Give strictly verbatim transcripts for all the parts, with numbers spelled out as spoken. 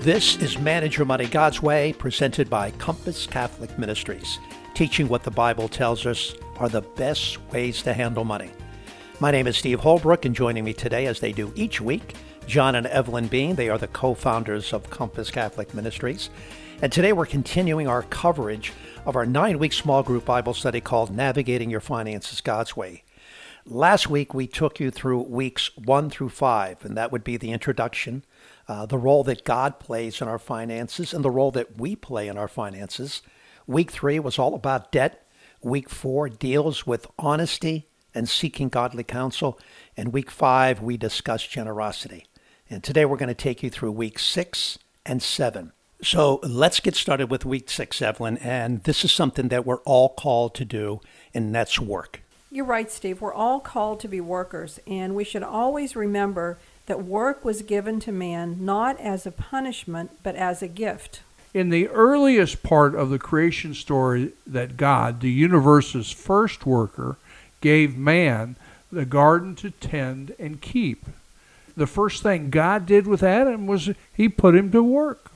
This is Manage Your Money God's Way, presented by Compass Catholic Ministries, teaching what the Bible tells us are the best ways to handle money. My name is Steve Holbrook, and joining me today, as they do each week, John and Evelyn Bean. They are the co-founders of Compass Catholic Ministries. And today we're continuing our coverage of our nine-week small group Bible study called Navigating Your Finances God's Way. Last week, we took you through weeks one through five, and that would be the introduction, uh, the role that God plays in our finances, and the role that we play in our finances. Week three was all about debt. Week four deals with honesty and seeking godly counsel. And week five, we discussed generosity. And today we're going to take you through week six and seven. So let's get started with week six, Evelyn. And this is something that we're all called to do, and that's work. You're right, Steve. We're all called to be workers, and we should always remember that work was given to man not as a punishment, but as a gift. In the earliest part of the creation story, that God, the universe's first worker, gave man the garden to tend and keep. The first thing God did with Adam was he put him to work.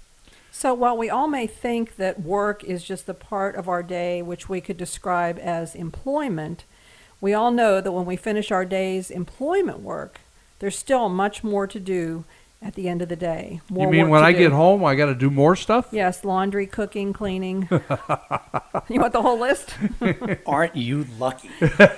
So while we all may think that work is just the part of our day which we could describe as employment, we all know that when we finish our day's employment work, there's still much more to do at the end of the day. More you mean work when to I do. get home, I got to do more stuff? Yes, laundry, cooking, cleaning. You want the whole list? Aren't you lucky?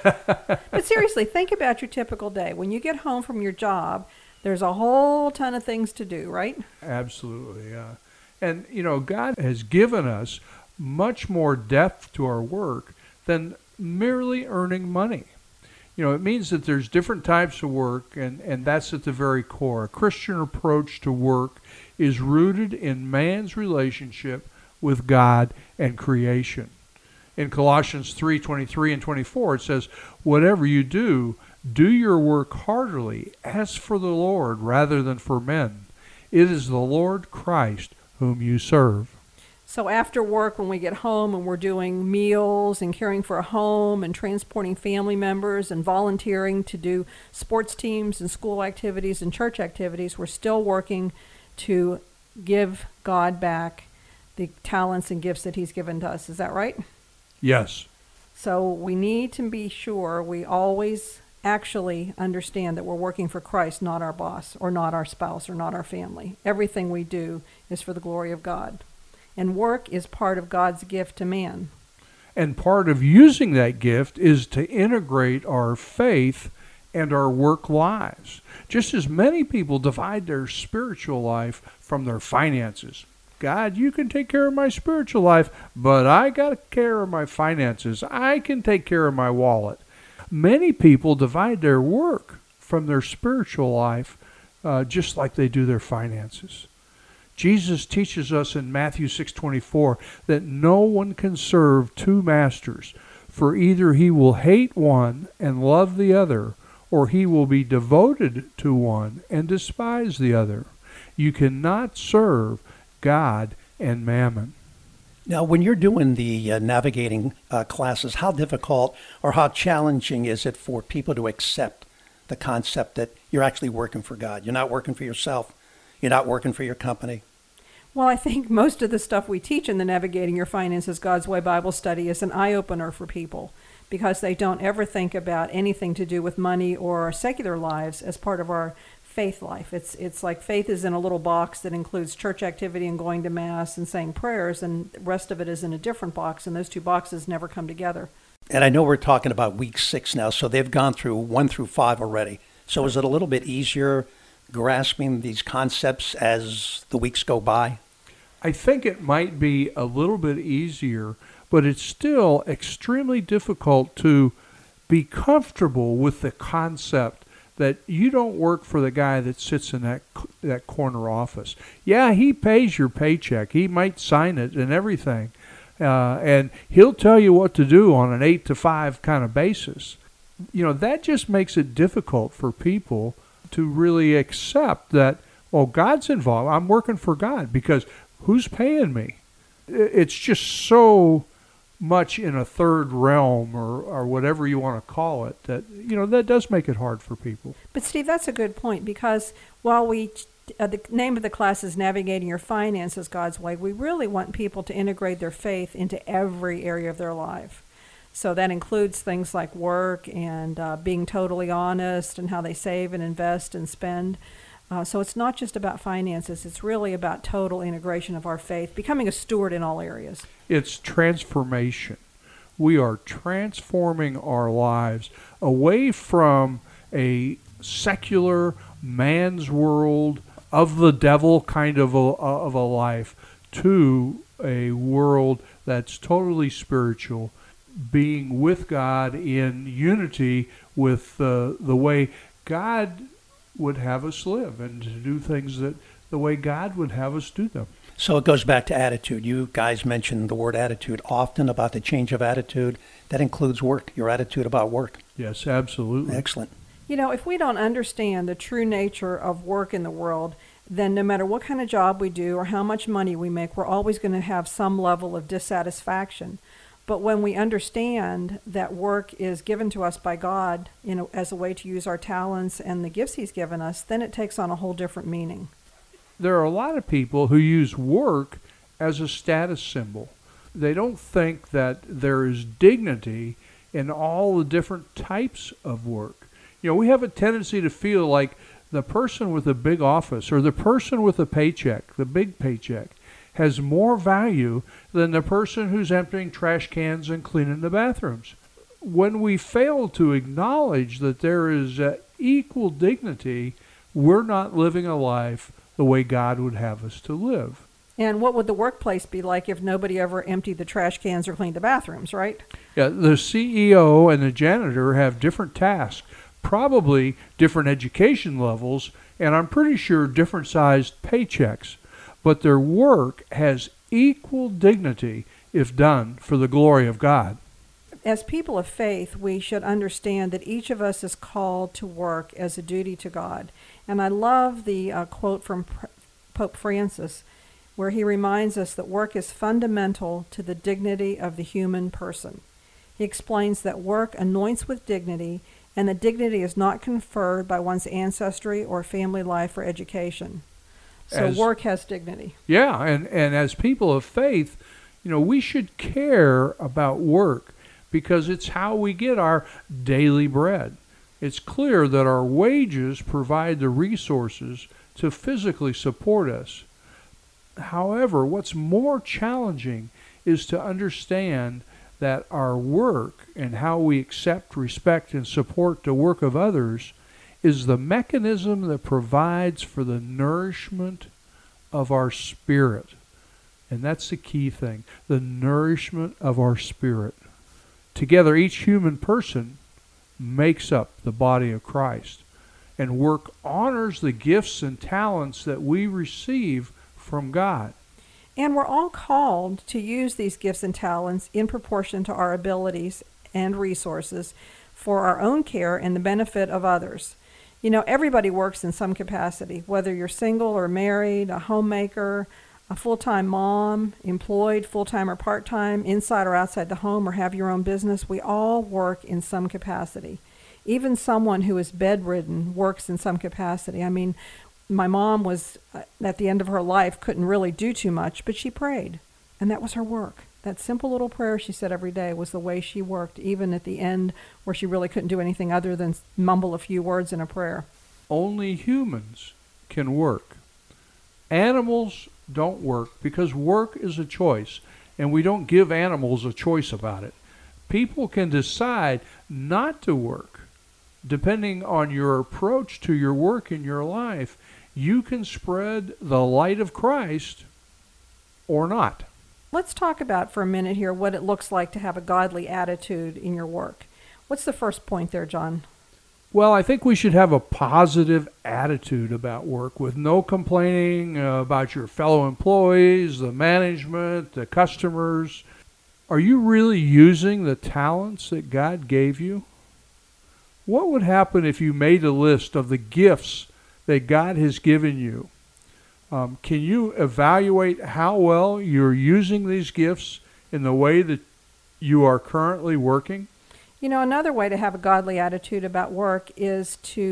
But seriously, think about your typical day. When you get home from your job, there's a whole ton of things to do, right? Absolutely, yeah. And, you know, God has given us much more depth to our work than merely earning money. You know, it means that there's different types of work, and, and that's at the very core. A Christian approach to work is rooted in man's relationship with God and creation. In Colossians three twenty-three and twenty-four, it says, "Whatever you do, do your work heartily, as for the Lord rather than for men. It is the Lord Christ whom you serve." So after work, when we get home and we're doing meals and caring for a home and transporting family members and volunteering to do sports teams and school activities and church activities, we're still working to give God back the talents and gifts that he's given to us. Is that right? Yes. So we need to be sure we always actually understand that we're working for Christ, not our boss or not our spouse or not our family. Everything we do is for the glory of God. And work is part of God's gift to man. And part of using that gift is to integrate our faith and our work lives. Just as many people divide their spiritual life from their finances. God, you can take care of my spiritual life, but I got care of my finances. I can take care of my wallet. Many people divide their work from their spiritual life uh, just like they do their finances. Jesus teaches us in Matthew six twenty-four that no one can serve two masters, for either he will hate one and love the other, or he will be devoted to one and despise the other. You cannot serve God and mammon. Now, when you're doing the uh, navigating uh, classes, how difficult or how challenging is it for people to accept the concept that you're actually working for God? You're not working for yourself. You're not working for your company. Well, I think most of the stuff we teach in the Navigating Your Finances God's Way Bible study is an eye-opener for people because they don't ever think about anything to do with money or our secular lives as part of our faith life. It's it's like faith is in a little box that includes church activity and going to Mass and saying prayers, and the rest of it is in a different box, and those two boxes never come together. And I know we're talking about week six now, so they've gone through one through five already. So is it a little bit easier grasping these concepts as the weeks go by? I think it might be a little bit easier, but it's still extremely difficult to be comfortable with the concept that you don't work for the guy that sits in that that corner office. Yeah, he pays your paycheck. He might sign it and everything. Uh, and he'll tell you what to do on an eight to five kind of basis. You know, that just makes it difficult for people to really accept that, well, God's involved. I'm working for God because who's paying me? It's just so much in a third realm or, or whatever you want to call it that, you know, that does make it hard for people. But Steve, that's a good point because while we uh, the name of the class is Navigating Your Finances God's Way. We really want people to integrate their faith into every area of their life. So that includes things like work and uh, being totally honest and how they save and invest and spend. Uh, so it's not just about finances. It's really about total integration of our faith, becoming a steward in all areas. It's transformation. We are transforming our lives away from a secular man's world of the devil kind of a, of a life to a world that's totally spiritual, being with God in unity with uh, the way God would have us live and to do things that the way God would have us do them. So it goes back to attitude. You guys mentioned the word attitude often about the change of attitude. That includes work, your attitude about work. Yes, absolutely. Excellent. You know, if we don't understand the true nature of work in the world, then no matter what kind of job we do or how much money we make, we're always going to have some level of dissatisfaction. But when we understand that work is given to us by God, you know, as a way to use our talents and the gifts He's given us, then it takes on a whole different meaning. There are a lot of people who use work as a status symbol. They don't think that there is dignity in all the different types of work. You know, we have a tendency to feel like the person with a big office or the person with a paycheck, the big paycheck, has more value than the person who's emptying trash cans and cleaning the bathrooms. When we fail to acknowledge that there is uh, equal dignity, we're not living a life the way God would have us to live. And what would the workplace be like if nobody ever emptied the trash cans or cleaned the bathrooms, right? Yeah, the C E O and the janitor have different tasks, probably different education levels, and I'm pretty sure different sized paychecks. But their work has equal dignity if done for the glory of God. As people of faith, we should understand that each of us is called to work as a duty to God. And I love the uh, quote from P- Pope Francis, where he reminds us that work is fundamental to the dignity of the human person. He explains that work anoints with dignity, and that dignity is not conferred by one's ancestry or family life or education. So As, work has dignity. Yeah, and, and as people of faith, you know, we should care about work because it's how we get our daily bread. It's clear that our wages provide the resources to physically support us. However, what's more challenging is to understand that our work and how we accept, respect, and support the work of others is the mechanism that provides for the nourishment of our spirit. And that's the key thing, the nourishment of our spirit. Together, each human person makes up the body of Christ. And work honors the gifts and talents that we receive from God. And we're all called to use these gifts and talents in proportion to our abilities and resources for our own care and the benefit of others. You know, everybody works in some capacity, whether you're single or married, a homemaker, a full-time mom, employed, full-time or part-time, inside or outside the home, or have your own business. We all work in some capacity. Even someone who is bedridden works in some capacity. I mean, my mom was, uh, at the end of her life, couldn't really do too much, but she prayed, and that was her work. That simple little prayer she said every day was the way she worked, even at the end where she really couldn't do anything other than mumble a few words in a prayer. Only humans can work. Animals don't work because work is a choice, and we don't give animals a choice about it. People can decide not to work. Depending on your approach to your work in your life, you can spread the light of Christ or not. Let's talk about for a minute here what it looks like to have a godly attitude in your work. What's the first point there, John? Well, I think we should have a positive attitude about work with no complaining uh, about your fellow employees, the management, the customers. Are you really using the talents that God gave you? What would happen if you made a list of the gifts that God has given you? Um, can you evaluate how well you're using these gifts in the way that you are currently working? You know, another way to have a godly attitude about work is to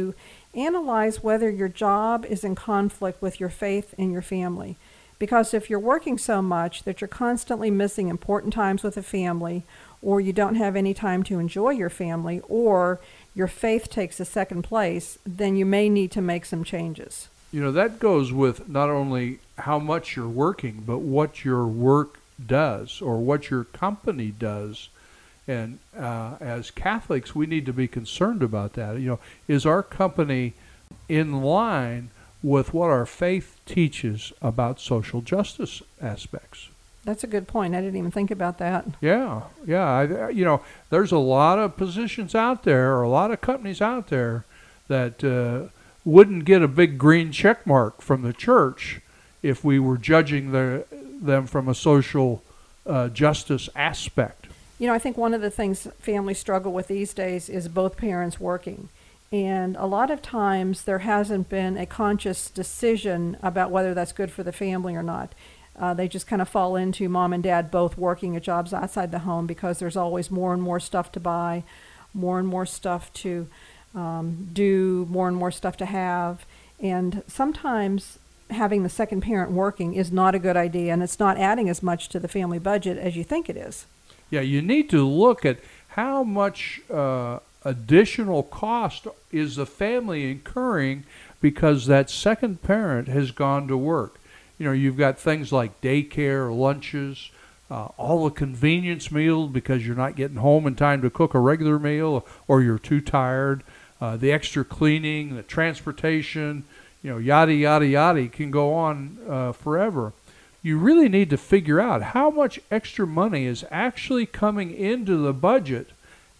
Analyze whether your job is in conflict with your faith and your family. Because if you're working so much that you're constantly missing important times with the family, or you don't have any time to enjoy your family, or your faith takes a second place, then you may need to make some changes. You know, that goes with not only how much you're working, but what your work does or what your company does. And uh, as Catholics, we need to be concerned about that. You know, is our company in line with what our faith teaches about social justice aspects? That's a good point. I didn't even think about that. Yeah, yeah. I, you know, there's a lot of positions out there, or a lot of companies out there that uh, wouldn't get a big green check mark from the church if we were judging the, them from a social uh, justice aspect. You know, I think one of the things families struggle with these days is both parents working. And a lot of times there hasn't been a conscious decision about whether that's good for the family or not. Uh, they just kind of fall into mom and dad both working at jobs outside the home because there's always more and more stuff to buy, more and more stuff to um, do, more and more stuff to have. And sometimes having the second parent working is not a good idea, and it's not adding as much to the family budget as you think it is. Yeah, you need to look at how much uh, additional cost is the family incurring because that second parent has gone to work. You know, you've got things like daycare, lunches, uh, all the convenience meals because you're not getting home in time to cook a regular meal or you're too tired, uh, the extra cleaning, the transportation, you know, yada, yada, yada, can go on uh, forever. You really need to figure out how much extra money is actually coming into the budget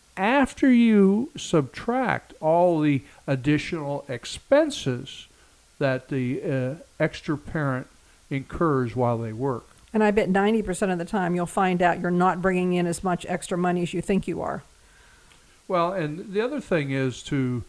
after you subtract all the additional expenses that the uh, extra parent incurs while they work. And I bet ninety percent of the time you'll find out you're not bringing in as much extra money as you think you are. Well, and the other thing is to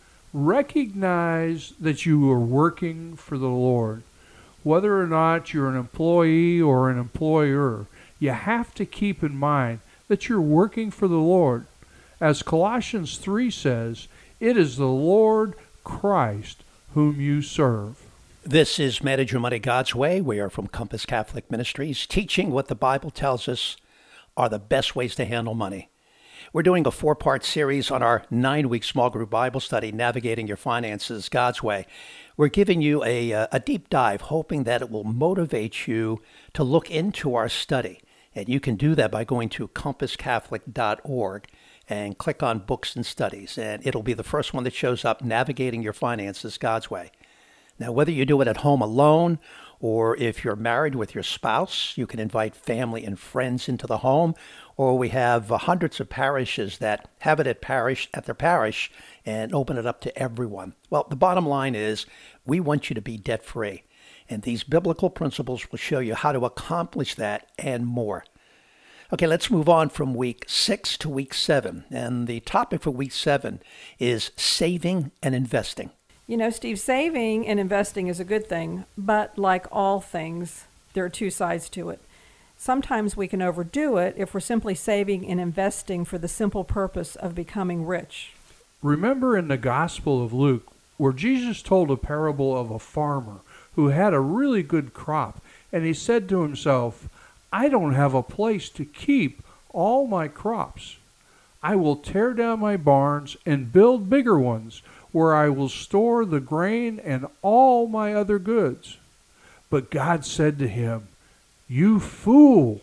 recognize that you are working for the Lord. Whether or not you're an employee or an employer, you have to keep in mind that you're working for the Lord. As Colossians three says, it is the Lord Christ whom you serve. This is Manage Your Money God's Way. We are from Compass Catholic Ministries, teaching what the Bible tells us are the best ways to handle money. We're doing a four-part series on our nine-week small group Bible study, Navigating Your Finances God's Way. We're giving you a, a deep dive, hoping that it will motivate you to look into our study. And you can do that by going to compass catholic dot org and click on Books and Studies. And it'll be the first one that shows up, Navigating Your Finances God's Way. Now, whether you do it at home alone or if you're married with your spouse, you can invite family and friends into the home. Or we have uh, hundreds of parishes that have it at parish at their parish and open it up to everyone. Well, the bottom line is we want you to be debt-free. And these biblical principles will show you how to accomplish that and more. Okay, let's move on from week six to week seven. And the topic for week seven is saving and investing. You know, Steve, saving and investing is a good thing, but like all things, there are two sides to it. Sometimes we can overdo it if we're simply saving and investing for the simple purpose of becoming rich. Remember in the Gospel of Luke, where Jesus told a parable of a farmer who had a really good crop, and he said to himself, I don't have a place to keep all my crops. I will tear down my barns and build bigger ones, where I will store the grain and all my other goods. But God said to him, You fool!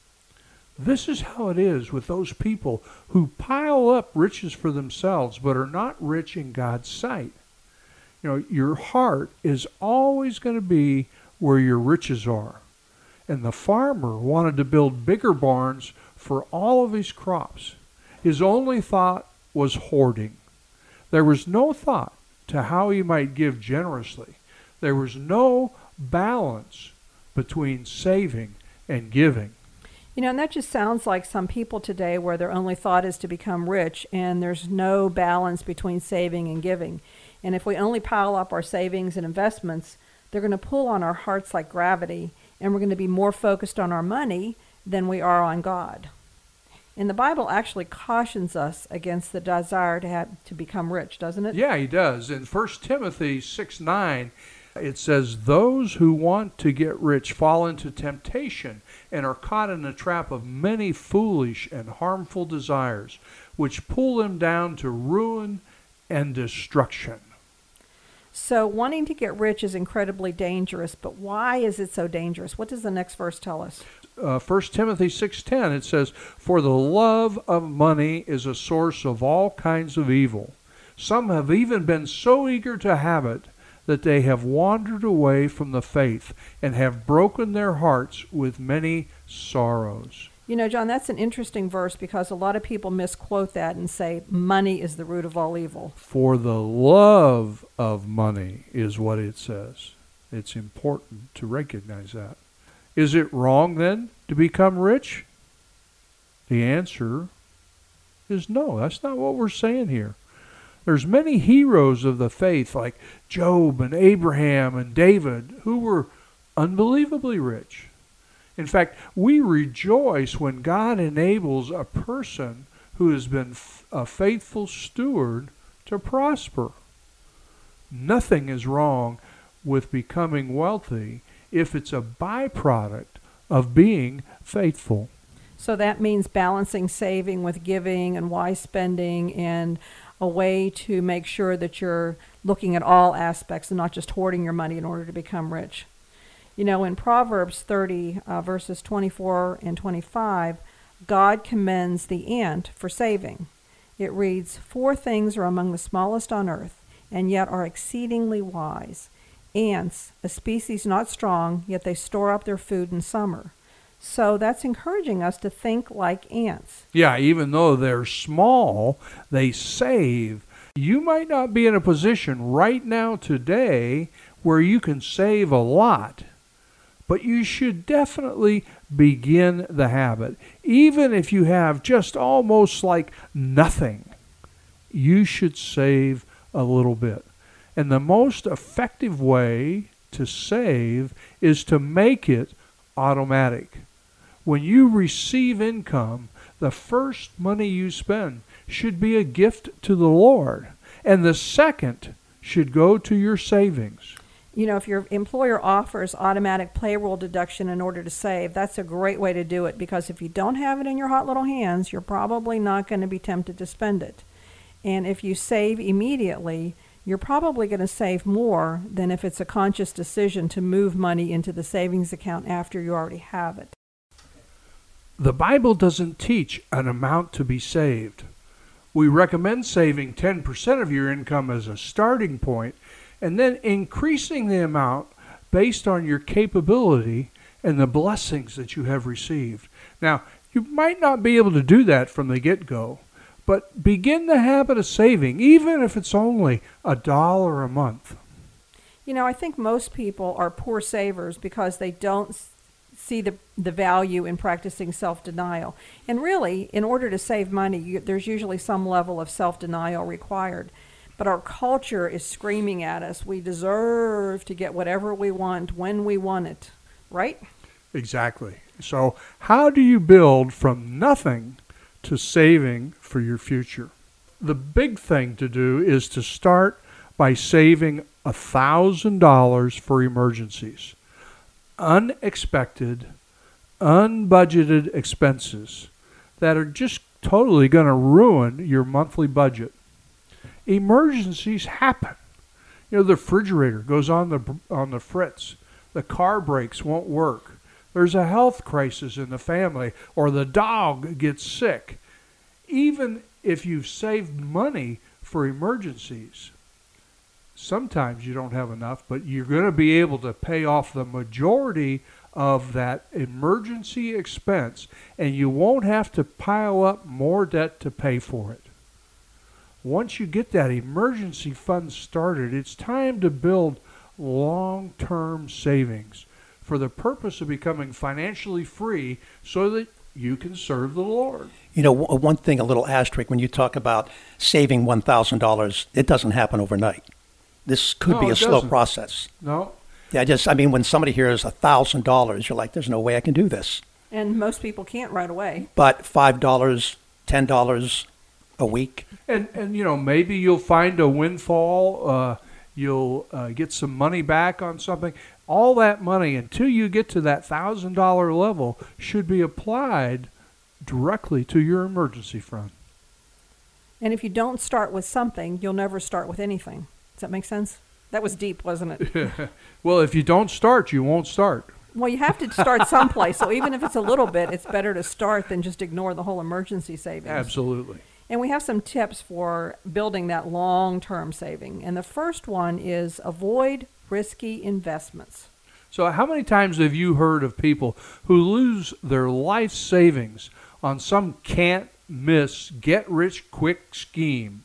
This is how it is with those people who pile up riches for themselves but are not rich in God's sight. You know, your heart is always going to be where your riches are. And the farmer wanted to build bigger barns for all of his crops. His only thought was hoarding. There was no thought to how he might give generously. There was no balance between saving and giving. You know, and that just sounds like some people today where their only thought is to become rich and there's no balance between saving and giving. And if we only pile up our savings and investments, they're going to pull on our hearts like gravity, and we're going to be more focused on our money than we are on God. And the Bible actually cautions us against the desire to have to become rich, doesn't it? Yeah, he does. In First Timothy six nine, it says, "Those who want to get rich fall into temptation and are caught in the trap of many foolish and harmful desires, which pull them down to ruin and destruction." So wanting to get rich is incredibly dangerous, but why is it so dangerous? What does the next verse tell us? Uh, First Timothy six ten, it says, "For the love of money is a source of all kinds of evil. Some have even been so eager to have it that they have wandered away from the faith and have broken their hearts with many sorrows." You know, John, that's an interesting verse because a lot of people misquote that and say money is the root of all evil. For the love of money is what it says. It's important to recognize that. Is it wrong then to become rich? The answer is no. That's not what we're saying here. There's many heroes of the faith like Job and Abraham and David who were unbelievably rich. In fact, we rejoice when God enables a person who has been a faithful steward to prosper. Nothing is wrong with becoming wealthy if it's a byproduct of being faithful. So that means balancing saving with giving and wise spending and a way to make sure that you're looking at all aspects and not just hoarding your money in order to become rich. You know, in Proverbs thirty, uh, verses twenty-four and twenty-five, God commends the ant for saving. It reads, "Four things are among the smallest on earth, and yet are exceedingly wise. Ants, a species not strong, yet they store up their food in summer." So that's encouraging us to think like ants. Yeah, even though they're small, they save. You might not be in a position right now today where you can save a lot, but you should definitely begin the habit. Even if you have just almost like nothing, you should save a little bit. And the most effective way to save is to make it automatic. When you receive income, the first money you spend should be a gift to the Lord, and the second should go to your savings. You know, if your employer offers automatic payroll deduction in order to save, that's a great way to do it, because if you don't have it in your hot little hands, you're probably not going to be tempted to spend it. And if you save immediately, you're probably going to save more than if it's a conscious decision to move money into the savings account after you already have it. The Bible doesn't teach an amount to be saved. We recommend saving ten percent of your income as a starting point and then increasing the amount based on your capability and the blessings that you have received. Now, you might not be able to do that from the get-go, but begin the habit of saving, even if it's only a dollar a month. You know, I think most people are poor savers because they don't see the the value in practicing self-denial. And really, in order to save money, you, there's usually some level of self-denial required. But our culture is screaming at us, we deserve to get whatever we want when we want it, right? Exactly. So how do you build from nothing to saving for your future? The big thing to do is to start by saving one thousand dollars for emergencies. Unexpected, unbudgeted expenses that are just totally going to ruin your monthly budget. Emergencies happen. You know, the refrigerator goes on the on the fritz. The car brakes won't work. There's a health crisis in the family, or the dog gets sick. Even if you've saved money for emergencies, sometimes you don't have enough, but you're going to be able to pay off the majority of that emergency expense, and you won't have to pile up more debt to pay for it. Once you get that emergency fund started, it's time to build long-term savings for the purpose of becoming financially free so that you can serve the Lord. You know, one thing, a little asterisk, when you talk about saving one thousand dollars, it doesn't happen overnight. This could No, be a it slow doesn't. process. No? Yeah, I just, I mean, when somebody hears one thousand dollars, you're like, there's no way I can do this. And most people can't right away. But five dollars, ten dollars a week. And, and you know, maybe you'll find a windfall. Uh, you'll uh, get some money back on something. All that money, until you get to that one thousand dollars level, should be applied directly to your emergency fund. And if you don't start with something, you'll never start with anything. Does that make sense? That was deep, wasn't it? Well, if you don't start, you won't start. Well, you have to start someplace. So even if it's a little bit, it's better to start than just ignore the whole emergency savings. Absolutely. And we have some tips for building that long-term saving. And the first one is avoid risky investments. So how many times have you heard of people who lose their life savings on some can't-miss, get-rich-quick scheme?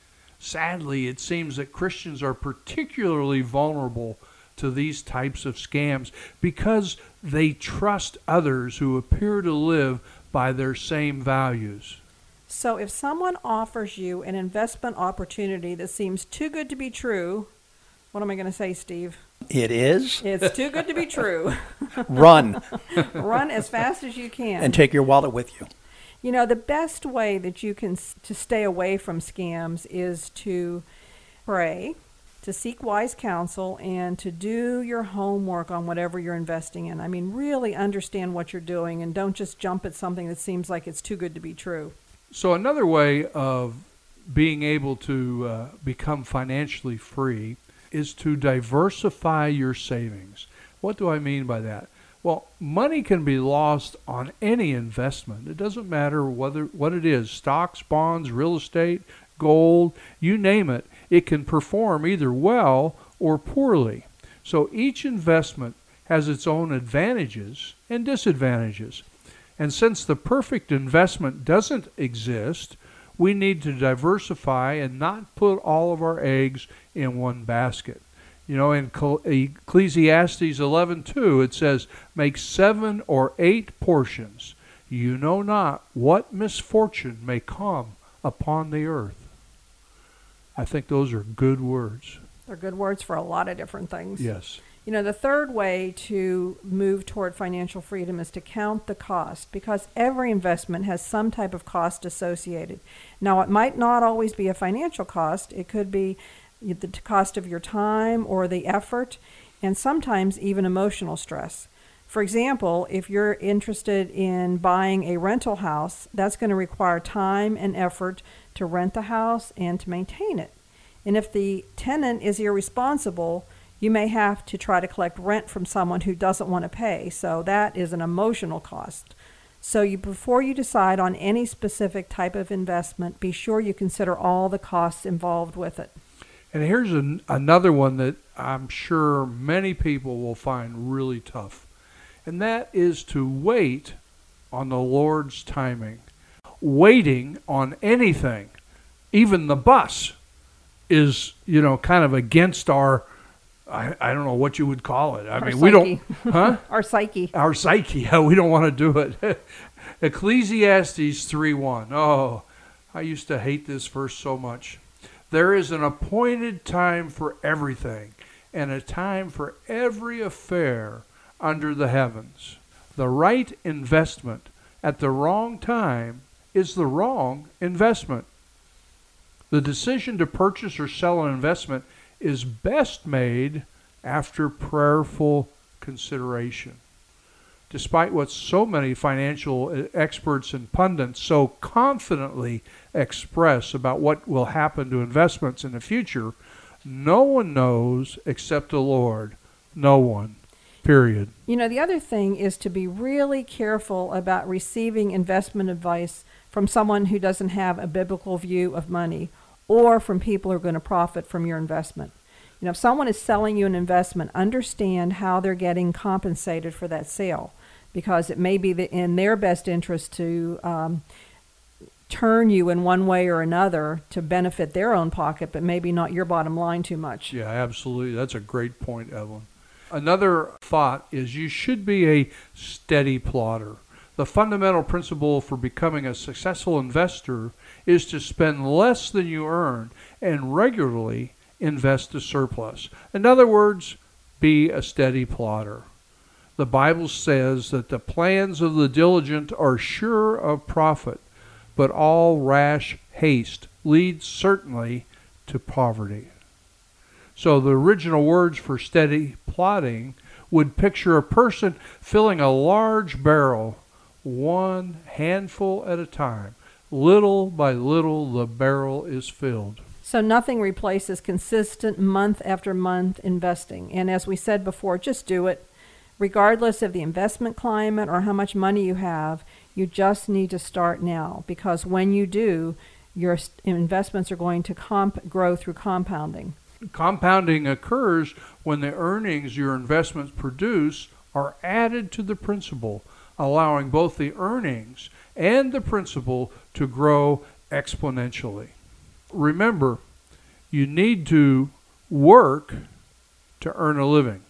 Sadly, it seems that Christians are particularly vulnerable to these types of scams because they trust others who appear to live by their same values. So if someone offers you an investment opportunity that seems too good to be true, what am I going to say, Steve? It is. It's too good to be true. Run. Run as fast as you can. And take your wallet with you. You know, the best way that you can s- to stay away from scams is to pray, to seek wise counsel, and to do your homework on whatever you're investing in. I mean, really understand what you're doing and don't just jump at something that seems like it's too good to be true. So another way of being able to uh, become financially free is to diversify your savings. What do I mean by that? Well, money can be lost on any investment. It doesn't matter whether what it is, stocks, bonds, real estate, gold, you name it. It can perform either well or poorly. So each investment has its own advantages and disadvantages. And since the perfect investment doesn't exist, we need to diversify and not put all of our eggs in one basket. You know, in Ecclesiastes eleven two, it says, make seven or eight portions. You know not what misfortune may come upon the earth. I think those are good words. They're good words for a lot of different things. Yes. You know, the third way to move toward financial freedom is to count the cost, because every investment has some type of cost associated. Now, it might not always be a financial cost. It could be the cost of your time or the effort, and sometimes even emotional stress. For example, if you're interested in buying a rental house, that's going to require time and effort to rent the house and to maintain it. And if the tenant is irresponsible, you may have to try to collect rent from someone who doesn't want to pay. So that is an emotional cost. So you, before you decide on any specific type of investment, be sure you consider all the costs involved with it. And here's an, another one that I'm sure many people will find really tough. And that is to wait on the Lord's timing. Waiting on anything, even the bus, is, you know, kind of against our, I, I don't know what you would call it. I Our mean, psyche. we don't, huh? Our psyche. Our psyche. Yeah, we don't want to do it. Ecclesiastes three one. Oh, I used to hate this verse so much. There is an appointed time for everything, and a time for every affair under the heavens. The right investment at the wrong time is the wrong investment. The decision to purchase or sell an investment is best made after prayerful consideration. Despite what so many financial experts and pundits so confidently express about what will happen to investments in the future, no one knows except the Lord. No one. Period. You know, the other thing is to be really careful about receiving investment advice from someone who doesn't have a biblical view of money, or from people who are going to profit from your investment. You know, if someone is selling you an investment, understand how they're getting compensated for that sale, because it may be in their best interest to um, turn you in one way or another to benefit their own pocket, but maybe not your bottom line too much. Yeah, absolutely. That's a great point, Evelyn. Another thought is you should be a steady plodder. The fundamental principle for becoming a successful investor is to spend less than you earn and regularly invest a surplus. In other words, be a steady plodder. The Bible says that the plans of the diligent are sure of profit, but all rash haste leads certainly to poverty. So the original words for steady plodding would picture a person filling a large barrel, one handful at a time. Little by little, the barrel is filled. So nothing replaces consistent month after month investing. And as we said before, just do it. Regardless of the investment climate or how much money you have, you just need to start now, because when you do, your investments are going to comp- grow through compounding. Compounding occurs when the earnings your investments produce are added to the principal, allowing both the earnings and the principal to grow exponentially. Remember, you need to work to earn a living.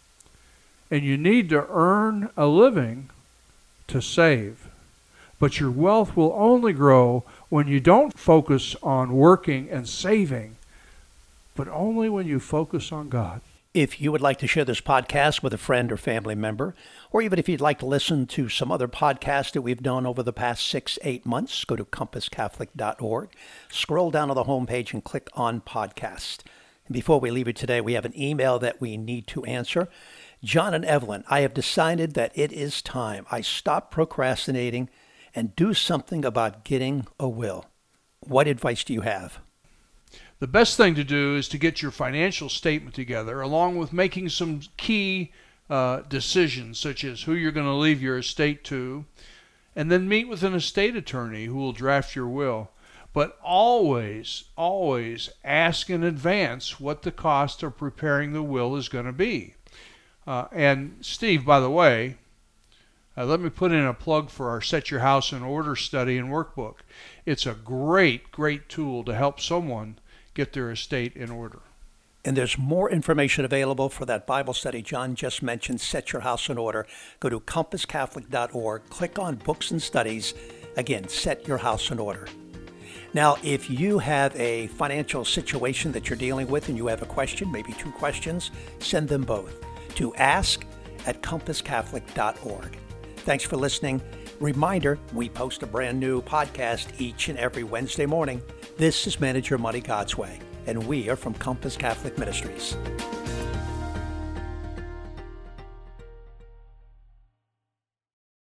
And you need to earn a living to save. But your wealth will only grow when you don't focus on working and saving, but only when you focus on God. If you would like to share this podcast with a friend or family member, or even if you'd like to listen to some other podcasts that we've done over the past six, eight months, go to compass catholic dot org, scroll down to the homepage and click on podcast. And before we leave you today, we have an email that we need to answer. John and Evelyn, I have decided that it is time I stop procrastinating and do something about getting a will. What advice do you have? The best thing to do is to get your financial statement together, along with making some key uh, decisions, such as who you're going to leave your estate to, and then meet with an estate attorney who will draft your will. But always, always ask in advance what the cost of preparing the will is going to be. Uh, and Steve, by the way, uh, let me put in a plug for our Set Your House in Order study and workbook. It's a great, great tool to help someone get their estate in order. And there's more information available for that Bible study John just mentioned, Set Your House in Order. Go to compass catholic dot org, click on Books and Studies. Again, Set Your House in Order. Now, if you have a financial situation that you're dealing with and you have a question, maybe two questions, send them both to ask at compass catholic dot org. Thanks for listening. Reminder, we post a brand new podcast each and every Wednesday morning. This is Manage Your Money God's Way, and we are from Compass Catholic Ministries.